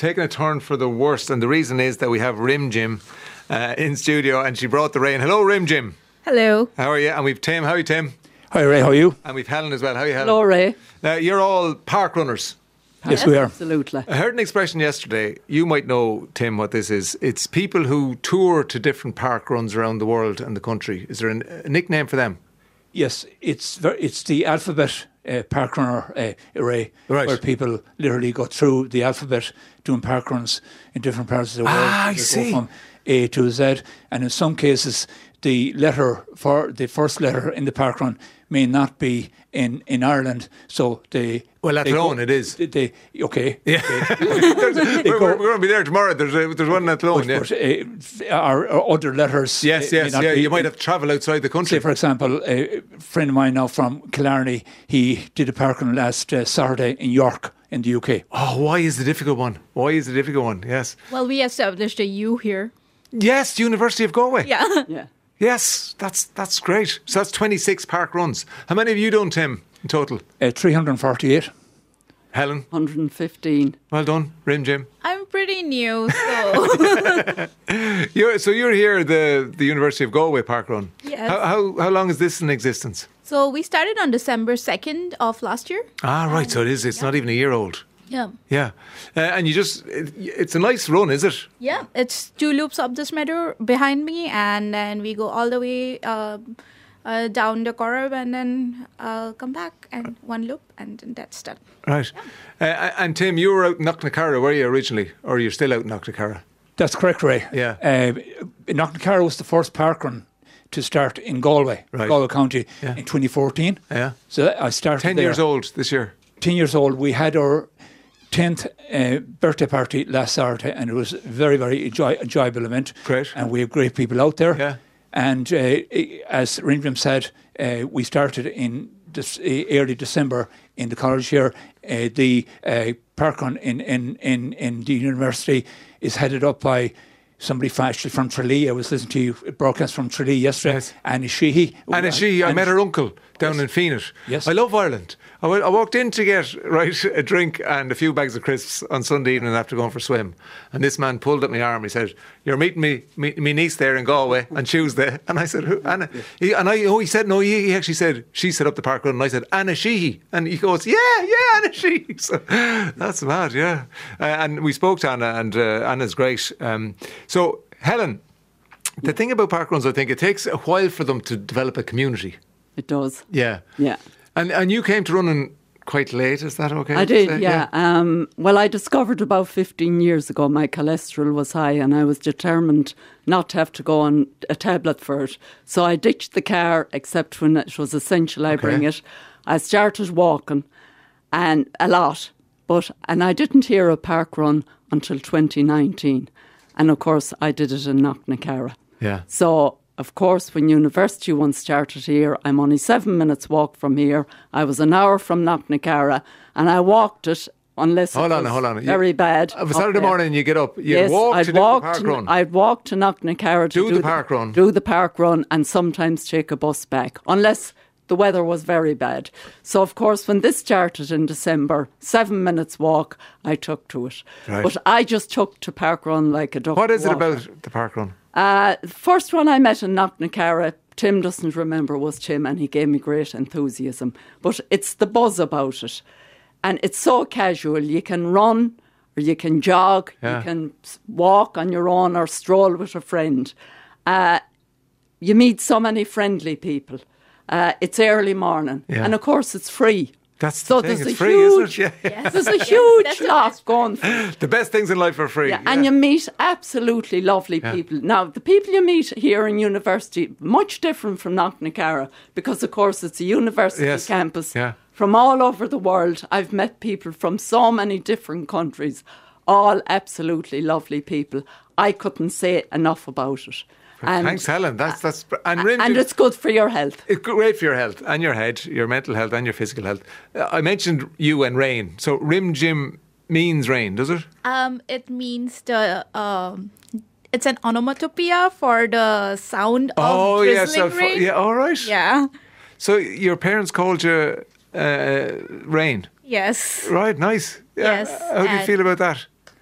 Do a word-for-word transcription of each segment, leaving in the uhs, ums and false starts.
taken a turn for the worst, and the reason is that we have Rim Jim uh, in studio, and she brought the rain. Hello, Rim Jim. Hello. How are you? And we've Tim. How are you, Tim? Hi, Ray. How are you? And we've Helen as well. How are you, Helen? Hello, Ray. Now, you're all park runners. Yes, yes, we are. Absolutely. I heard an expression yesterday. You might know, Tim, what this is. It's people who tour to different park runs around the world and the country. Is there an, a nickname for them? Yes, it's ver- it's the alphabet uh, park runner uh, array, right. where people literally go through the alphabet doing park runs in different parts of the world. Ah, I They see. go from A to Z, and in some cases, the letter for the first letter in the park run may not be in, in Ireland. So they well, at Athlone it is. They, they okay. Yeah, okay. we're, we're, we're going to be there tomorrow. There's a, there's one at Athlone. But, Yeah. but, uh, are, are other letters? Yes, uh, may yes, not yeah. be You might in- have to travel outside the country. Say, for example, a friend of mine now from Killarney, he did a park run last uh, Saturday in York in the U K. Oh, why is the difficult one? Why is the difficult one? Yes. Well, we established a U here. Yes, University of Galway. Yeah. Yeah. Yes, that's that's great. So that's twenty-six park runs. How many have you done, Tim, in total? Uh, three hundred forty-eight. Helen? one hundred fifteen. Well done. Rim Jim? I'm pretty new, so. You're, so you're here at the, the University of Galway park run. Yes. How, how, how long is this in existence? So we started on December second of last year. Ah, right. So it is. It's not even a year old. Yeah. Yeah. Uh, and you just, it, it's a nice run, is it? Yeah. It's two loops up this meadow behind me, and then we go all the way uh, uh, down the Corrib and then uh, come back and one loop, and then that's done. Right. Uh, and Tim, you were out in Knocknacarra, were you originally? Or you're still out in Knocknacarra? That's correct, Ray. Yeah. Uh, Knocknacarra was the first park run to start in Galway, Right. Galway County, Yeah. in twenty fourteen. Yeah. So I started Ten there. years old this year. ten years old. We had our tenth uh, birthday party last Saturday, and it was a very, very enjoy- enjoyable event. Great. And we have great people out there. Yeah. And uh, as Ringram said, uh, we started in this, uh, early December in the college here. Uh, the uh, park run in, in, in, in the university is headed up by somebody from, actually from Tralee. I was listening to you broadcast from Tralee yesterday. Yes. Anna Sheehy. Anna Sheehy, I And- met her uncle down Yes. in Feenit. Yes. I love Ireland. I, w- I walked in to get right a drink and a few bags of crisps on Sunday evening after going for a swim. And this man pulled at my arm. He said, "You're meeting me, me, me niece there in Galway on Tuesday." And I said, "Who?" Anna. He, and I, oh, he said, no, he, he actually said, she set up the park run. And I said, "Anna Sheehy." And he goes, "Yeah, yeah, Anna Sheehy." So that's mad, yeah. Uh, and we spoke to Anna, and uh, Anna's great. Um, so, Helen, the thing about park runs, I think it takes a while for them to develop a community. It does. Yeah. Yeah. And and you came to running quite late, is that okay? I to did, say? yeah. Um, well, I discovered about fifteen years ago my cholesterol was high, and I was determined not to have to go on a tablet for it. So I ditched the car, except when it was essential I Okay. bring it. I started walking, and a lot. But and I didn't hear a park run until twenty nineteen. And of course, I did it in Knocknacarra. Yeah. So, of course, when university once started here, I'm only seven minutes walk from here. I was an hour from Knocknacarra, and I walked it unless Hold it on, was hold on. You- very bad. Of a up Saturday there. morning, you get up, you yes, walk I'd to do the walk park to, run. I'd walk to Knocknacarra to Do do, the park run. do the park run, and sometimes take a bus back, unless the weather was very bad. So, of course, when this started in December, seven minutes walk, I took to it. Right. But I just took to park run like a duck. What is it water. about the park run? Uh, the first one I met in Knocknacarra, Tim doesn't remember, was Tim, and he gave me great enthusiasm. But it's the buzz about it. And it's so casual. You can run, or you can jog, Yeah. you can s- walk on your own or stroll with a friend. Uh, you meet so many friendly people. Uh, it's early morning. Yeah. And of course, it's free. That's the so thing, there's it's a free, huge, isn't it? Yeah. There's a Yes, huge that's the lot best going for The best things in life are free. yeah, and you meet absolutely lovely Yeah. people. Now, the people you meet here in university, much different from Knocknacarra, because, of course, it's a university Yes. campus. Yeah. From all over the world, I've met people from so many different countries, all absolutely lovely people. I couldn't say enough about it. And, Thanks, Helen. That's that's and, Rim, and it's good for your health. it's great for your health and your head, your mental health and your physical health. Uh, I mentioned you and rain. So Rim Jim means rain, does it? Um, it means the um, it's an onomatopoeia for the sound of Oh yes, drizzling I've- rain. yeah. All right. Yeah. So your parents called you uh, Rain, Yes. right? Nice. Yeah. Yes, How do you and- feel about that?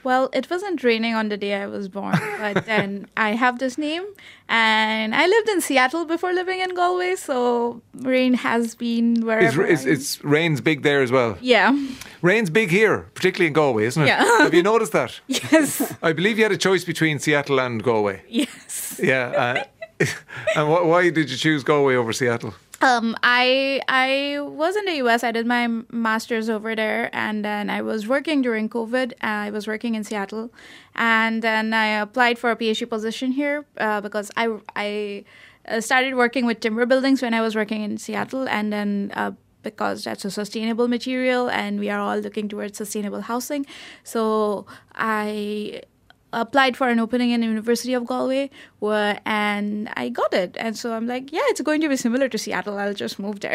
Well, it wasn't raining on the day I was born, but then I have this name, and I lived in Seattle before living in Galway, so rain has been It's, wherever. it's, I- it's rain's big there as well. yeah. Rain's big here, particularly in Galway, isn't it? Yeah. Have you noticed that? Yes. I believe you had a choice between Seattle and Galway. Yes. Yeah. Uh, and wh- why did you choose Galway over Seattle? Um, I I was in the U S. I did my master's over there, and then I was working during COVID. I was working in Seattle, and then I applied for a PhD position here uh, because I I uh, started working with timber buildings when I was working in Seattle, and then. Uh, because that's a sustainable material and we are all looking towards sustainable housing. So I applied for an opening in the University of Galway where, and I got it. And so I'm like, yeah, it's going to be similar to Seattle. I'll just move there.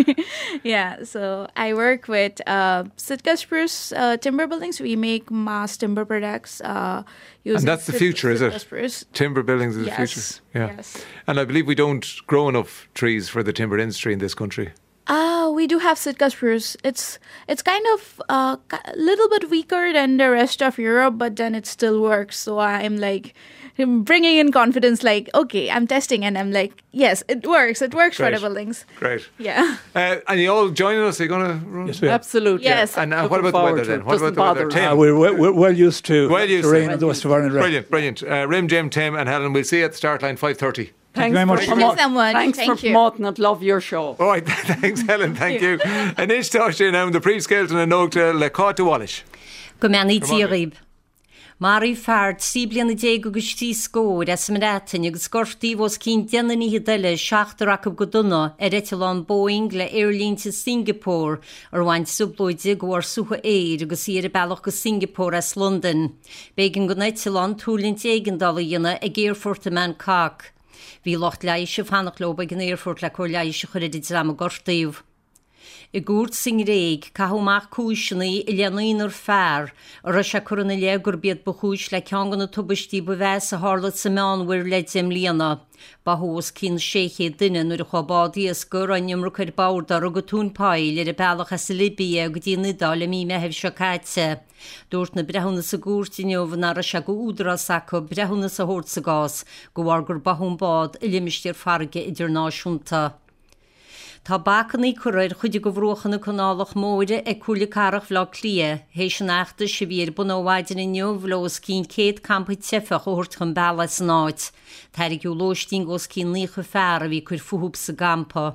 Yeah, so I work with uh, Sitka Spruce uh, timber buildings. We make mass timber products. Uh, And that's the future, is it? Sitka Spruce. Timber buildings is Yes, the future. Yeah. yes. And I believe we don't grow enough trees for the timber industry in this country. Ah, we do have Sitka spruce. It's it's kind of a uh, little bit weaker than the rest of Europe, but then it still works. So I'm like I'm bringing in confidence, like, okay, I'm testing, and I'm like, yes, it works. It works for Great. the buildings. Great. Yeah. Uh, and you all joining us? Are you going to run? Yes, we are. Absolutely. Yes. And uh, Looking what about the forward weather to then? it. What about Doesn't the weather? bother Tim? Uh, we're, we're, we're well used to Well used the to rain it. and the West of Ireland rain. Brilliant, brilliant. Uh, Rim, Jim, Tim, and Helen. We'll see you at the start line five thirty. Thanks very for much. Thank you so much. Thanks Thank for you. promoting it. Love your show. All right, thanks, Helen. Thank you. And ish táiste now the pre-scaled and a note le cáta Wallish. Go meanna Come on, tíorib. Marí fearr sí blianna dé agus tí scóir as man rétain agus scortíí was cín deanna í duile seachtar acu go duna ar Etilán Boeing le Airlínta Singapore ar bhaint sublóide go ar sucha éir agus í ar bailach go Singapore as London. Bégan go Etilán túlint éigendala dhéanana ag Airforta man Cach. Bhí locht leiise fannach loba ag an Airfort le chuir leiise chuirid drama gortaíomh. I gúrt sing réig, cahúmach cúisinaí i leanaínar fearr, ar a se chur na légur bead bachúis le ceangan na tubistí bu bheits a hála sa meánhuir le dim líana. Ba hós cín séché duine nuair a chobádaí as gur anim ru chuir bárdar a go tún páil ar a bailach as Libia a go dtí nidal a mí mehebh seo caite. Dúirt na brethúna sa gúrtíneomhan ar a se go údra sacu brethúna sa hort sa gás, go bhar gur bahún bád i limistír farge idir náisiúnta. Tá bacannaí chuir chuide go bhróchanna canálach móide ag cúla carach bhlá clia, hééis an achta si bhíar bun óhaidir in neomhlós cín céad campa tefa chuirt chun bailla san áit. Táir ag lóistín gos cín lícha fear a bhí chuir fuhúb sa gampa.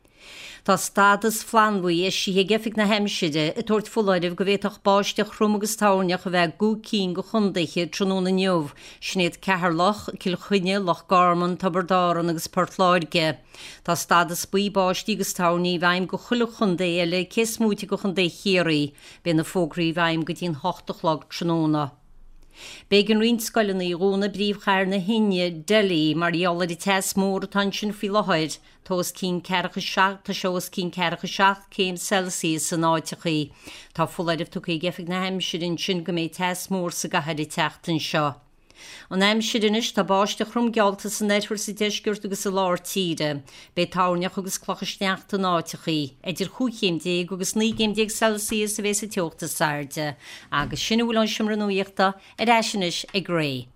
Tá stadas flanmhaí is si gefik na heimside a tuairt fullaidh go bhéach báisteach chrum agus táneach a bheith gú cín go chundaiche tróna neomh, snéad ceharlach cil chuine lech garman tabardáran agus portláirge. Tá stadas buí báistí agus tánaí bhaim go chuile chundé eile céismúti go chundé chéirí, be na fógraí bhaim go dtíon hochtachlog tróna. Bégan rinscoilna í róna bríomhchair na hinne Delhi mar eola i tes mór tansin fi lehaid, tós cín ceircha seach tá seos cín ceircha seach céim Celsius san áitichaí. Tá fullaidh tu í gefik na heimsirin sin go mé tes mór sa gahad i teachtain seo. An heimsirinis tá báiste chrum gealta san netfuir sa deisgurt agus sa láir tíide, bé táneach agus clochasteach an áitichaí, idir chuchéim déag agus nígéim déag Celsius a bheits a teochta sarde, agus sinna bhfuil an simra nuíochta ar eisinis ag ré.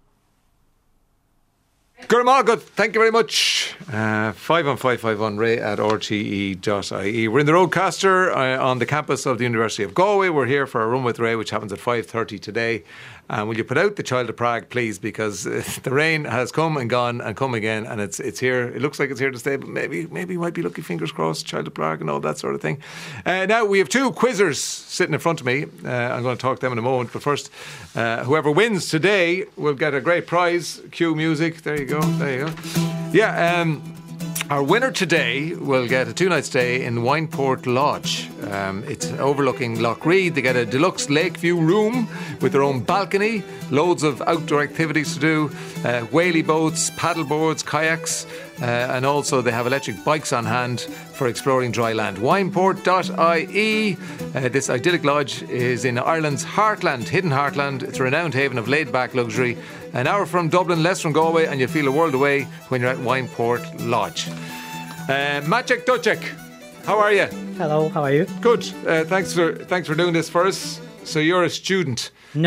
Gurmagad, thank you very much. Uh, five one five five one ray at r t e dot i e. We're in the Roadcaster uh, on the campus of the University of Galway. We're here for a Run with Ray, which happens at five thirty today. And will you put out the Child of Prague, please? Because uh, the rain has come and gone and come again, and it's it's here. It looks like it's here to stay, but maybe maybe you might be lucky, fingers crossed, Child of Prague and all that sort of thing. Uh, now, we have two quizzers sitting in front of me. Uh, I'm going to talk to them in a moment. But first, uh, whoever wins today will get a great prize. Cue music. There you go. There you go. Yeah, um... our winner today will get a two-night stay in Wineport Lodge. Um, it's overlooking Lough Reed. They get a deluxe lakeview room with their own balcony, loads of outdoor activities to do, uh, whaley boats, paddle boards, kayaks, uh, and also they have electric bikes on hand for exploring dry land. wineport dot i e. Uh, this idyllic lodge is in Ireland's heartland, hidden heartland. It's a renowned haven of laid-back luxury. An hour from Dublin, less from Galway, and you'll feel a world away when you're at Wineport Lodge. Uh, Maciek Ducek, how are you? Hello, how are you? Good. Uh, thanks for thanks for doing this for us. So you're a student. No.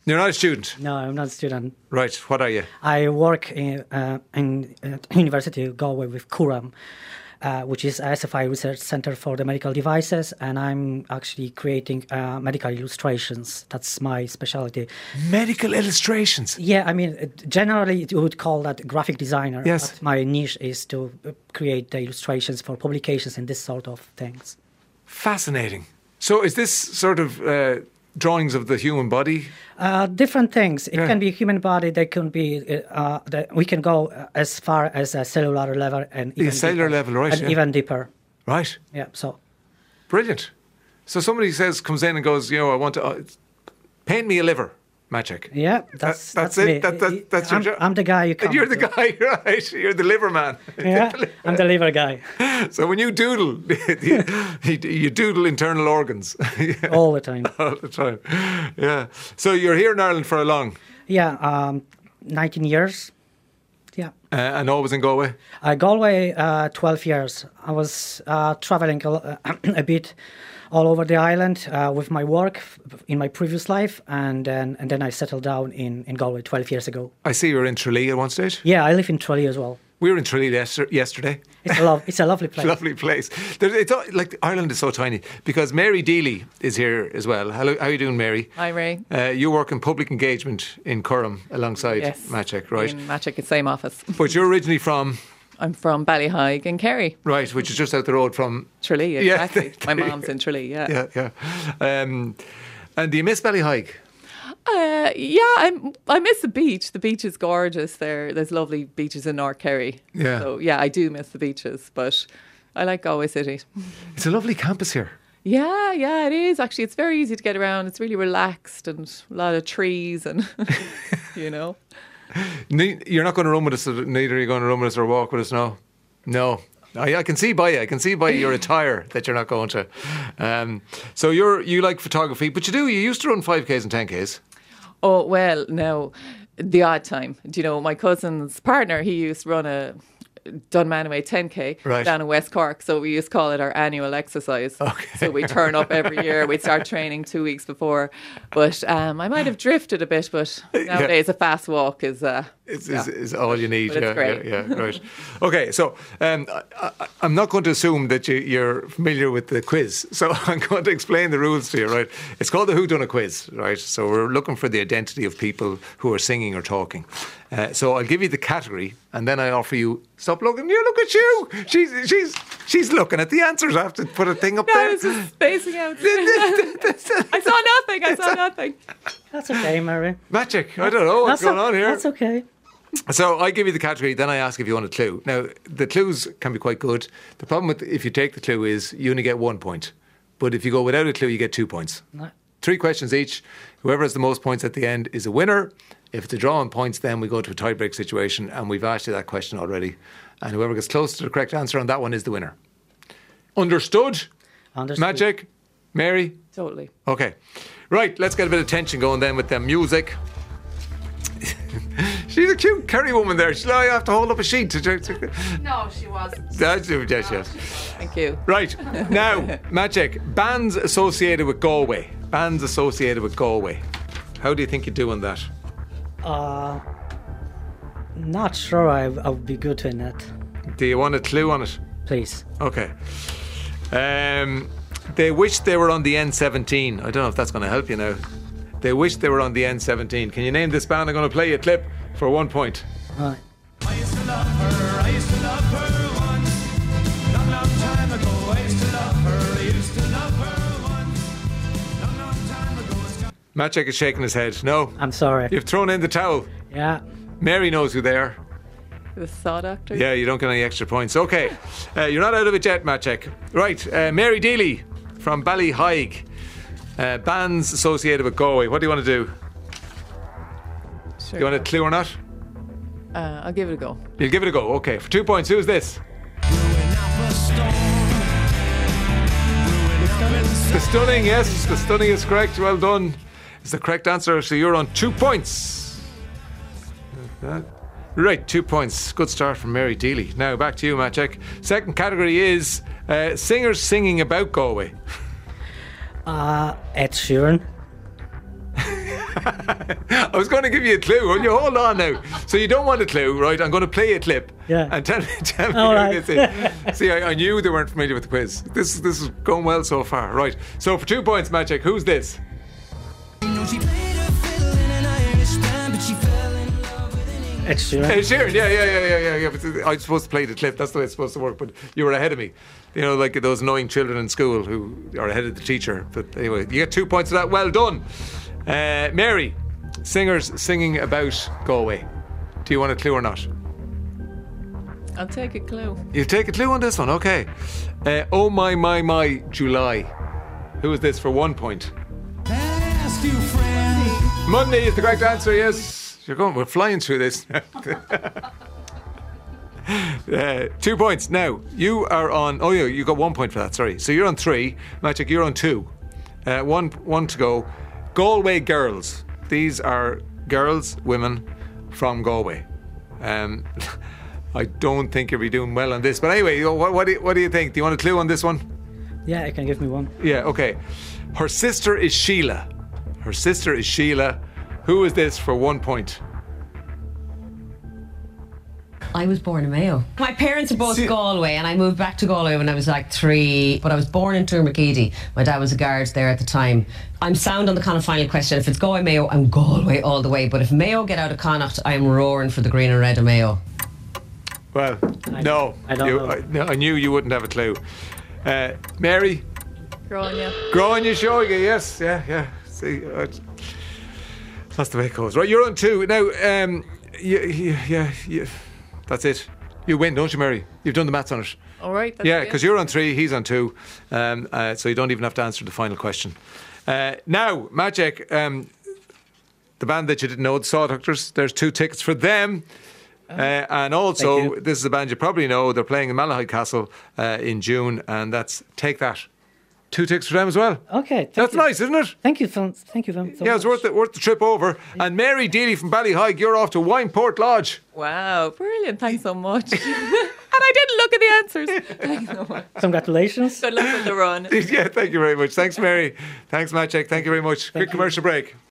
You're not a student? No, I'm not a student. Right, what are you? I work in, uh, in uh, University of Galway with Curam, uh, which is S F I Research Centre for the Medical Devices, and I'm actually creating uh, medical illustrations. That's my specialty. Medical illustrations? Yeah, I mean, uh, generally you would call that graphic designer. Yes. But my niche is to uh, create the illustrations for publications and this sort of things. Fascinating. So is this sort of uh, drawings of the human body? Uh, different things. It Yeah. can be human body. They can be. Uh, the, we can go uh, as far as a cellular level and even Yeah, cellular deeper, level, right, and yeah. even deeper. Right. Yeah. So Brilliant. So somebody says, comes in and goes, you know, I want to uh, paint me a liver, Magic. yeah, that's that's that's, it? me. That- that- that's your I'm, job? I'm the guy you come. You're the to. guy, right? You're the liver man. Yeah, I'm the liver guy So when you doodle, you, you doodle internal organs all the time. all the time. Yeah. So you're here in Ireland for a long, Yeah, um, nineteen years. Yeah. uh, and always in Galway. Uh, Galway, uh, twelve years. I was uh, traveling a, lo- a bit all over the island uh, with my work f- in my previous life, and then and then I settled down in, in Galway twelve years ago. I see you're in Tralee at one stage. Yeah, I live in Tralee as well. We were in Tralee yester- yesterday. It's a love. It's a lovely place. Lovely place. There, it's all- like Ireland is so tiny because Mary Deely is here as well. Hello, how are you doing, Mary? Hi, Ray. Uh, you work in public engagement in Curram alongside Yes. Matchek, right? In Matchek, the same office. But you're originally from, I'm from Ballyhaig in Kerry. right, which is just out the road from. Tralee, Yeah. exactly. My mom's in Tralee, yeah. Yeah, yeah. Um, and do you miss Ballyhaig? Uh, yeah, I'm, I miss the beach. The beach is gorgeous there. There's lovely beaches in North Kerry. Yeah. So, yeah, I do miss the beaches, but I like Galway City. It's a lovely campus here. Yeah, yeah, it is. Actually, it's very easy to get around. It's really relaxed and a lot of trees and, you know. Ne- You're not going to run with us, neither are you going to run with us or walk with us, no? No. I, I can see by you. I can see by your attire that you're not going to. Um, so you're you like photography, but you do. You used to run five Ks and ten Ks. Oh, well, no, the odd time. Do you know, my cousin's partner, he used to run a Dunmanway ten K Right. down in West Cork. So we used to call it our annual exercise. Okay. So we turn up every year. We'd start training two weeks before. But um, I might have drifted a bit, but nowadays a fast walk is... Uh, Is, yeah. is, is all you need. But yeah, it's great. yeah, yeah, right. Okay, so um, I, I, I'm not going to assume that you, you're familiar with the quiz. So I'm going to explain the rules to you, right? It's called the Who Done a Quiz, right? So we're looking for the identity of people who are singing or talking. Uh, so I'll give you the category, and then I offer you. Stop looking! You look at you. She's she's she's looking at the answers. I have to put a thing up No, there. I was just spacing out. I saw nothing. I saw nothing. That's okay, Mary. Magic. I don't know what's That's going o- on here. That's okay. So I give you the category, then I ask if you want a clue. Now, the clues can be quite good. The problem with if you take the clue is you only get one point. But if you go without a clue, you get two points. No. Three questions each. Whoever has the most points at the end is a winner. If it's a draw on points, then we go to a tie-break situation, and we've asked you that question already. And whoever gets close to the correct answer on that one is the winner. Understood? Understood. Magic? Mary? Totally. Okay. Right, let's get a bit of tension going then with the music. She's a cute Kerry woman there. She'll I have to hold up a sheet to. to No, she wasn't. That's yes, yes. Thank you. Right now, Magic bands associated with Galway. Bands associated with Galway. How do you think you do on that? Uh, not sure I, I would be good in it. Do you want a clue on it? Please. Okay. Um, they wish they were on the N seventeen. I don't know if that's going to help you now. They wish they were on the N seventeen. Can you name this band? I'm going to play you a clip for one point. Right. I used to love her, I used to love her once. Long, long time ago, I used to love her, I used to love her once. Long, long time ago, it's got- Magic is shaking his head. No. I'm sorry. You've thrown in the towel. Yeah. Mary knows who they are. The Saw Doctor? Yeah, you don't get any extra points. Okay. Uh, you're not out of it yet, Magic. Right. Uh, Mary Deely from Ballyhaig. Uh, bands associated with Galway. What do you want to do? Sure. You want a clue or not? Uh, I'll give it a go. You'll give it a go. Okay. For two points, who's this? The Stunning, yes. The Stunning is correct. Well done. It's the correct answer. So you're on two points. Uh, Right, two points. Good start from Mary Deely. Now back to you, Magic. Second category is uh, singers singing about Galway. Uh, Ed Sheeran. I was going to give you a clue. Will you hold on now? So you don't want a clue, right? I'm going to play a clip. Yeah. And tell me, tell me All who right. this is. See, I, I knew they weren't familiar with the quiz. This this is going well so far. Right. So for two points, Magic, who's this? Ed Sheeran. Ed Sheeran, yeah, yeah, yeah, yeah, yeah, yeah. But I was supposed to play the clip. That's the way it's supposed to work. But you were ahead of me. You know, like those annoying children in school who are ahead of the teacher. But anyway, you get two points for that. Well done. Uh, Mary, singers singing about Galway. Do you want a clue or not? I'll take a clue. You take a clue on this one, okay. Uh, oh my, my, my, July. Who is this for one point? Ask you, friend. Monday is the correct answer, yes. You're going, we're flying through this. uh, two points. Now, you are on, oh yeah, you got one point for that, sorry. So you're on three. Magic, you're on two. Uh, one, one to go. Galway girls. These are girls, women from Galway. Um, I don't think you'll be doing well on this. But anyway, what, what, do you, what do you think? Do you want a clue on this one? Yeah, you can give me one. Yeah, okay. Her sister is Sheila. Her sister is Sheila. Who is this for one point? I was born in Mayo. My parents are both See- Galway, and I moved back to Galway when I was like three. But I was born in Tourmakeedy. My dad was a guard there at the time. I'm sound on the kind of final question. If it's Galway Mayo, I'm Galway all the way. But if Mayo get out of Connacht, I'm roaring for the green and red of Mayo. Well, I- no. I don't you, know. I, no, I knew you wouldn't have a clue. Uh, Mary, Grania. growing you showing you, yes, yeah, yeah. See, uh, that's the way it goes. Right, you're on two. Now, um, yeah, yeah, yeah, yeah, that's it. You win, don't you, Mary? You've done the maths on it. All right. That's Yeah, good. because you're on three, he's on two. Um, uh, so you don't even have to answer the final question. Uh, now, Magic, um, the band that you didn't know, the Saw Doctors, there's two tickets for them. Uh, and also, Thank you. this is a band you probably know. They're playing in Malahide Castle uh, in June, and that's Take That. Two tickets for them as well. Okay. Thank That's you. nice, isn't it? Thank you, so, thank you very so Yeah, it's much. worth the, worth the trip over. And Mary Deely from Ballyhige, you're off to Wineport Lodge. Wow, brilliant. Thanks so much. And I didn't look at the answers. Thanks so much. Congratulations. Good luck with the run. Yeah, thank you very much. Thanks, Mary. Thanks, Magic. Thank you very much. Quick commercial break.